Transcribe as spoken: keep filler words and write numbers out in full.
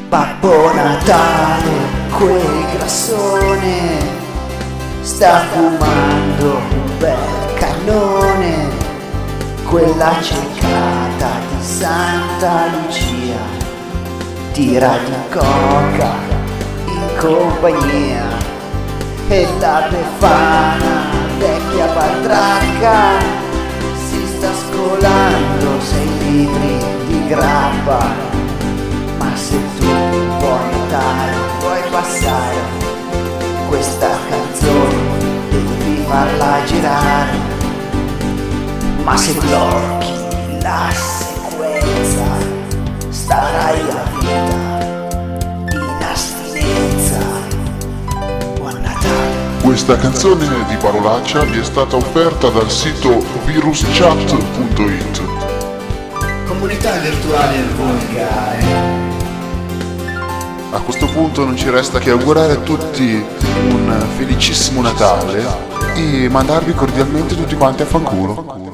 Babbo Natale, quel grassone, sta fumando un bel cannone, quella ceccata di Santa Lucia, tira di coca in compagnia, e la Befana, vecchia badracca, si sta scolando sei litri di grappa. Ma se tu vuoi Natale, vuoi passare questa canzone, devi farla girare. Ma se blocchi la sequenza, starai a vita in astinenza. Buon Natale. Questa canzone di parolaccia vi è stata offerta dal sito virus chat punto it. Comunità virtuale volgare. A questo punto non ci resta che augurare a tutti un felicissimo Natale e mandarvi cordialmente tutti quanti a fanculo.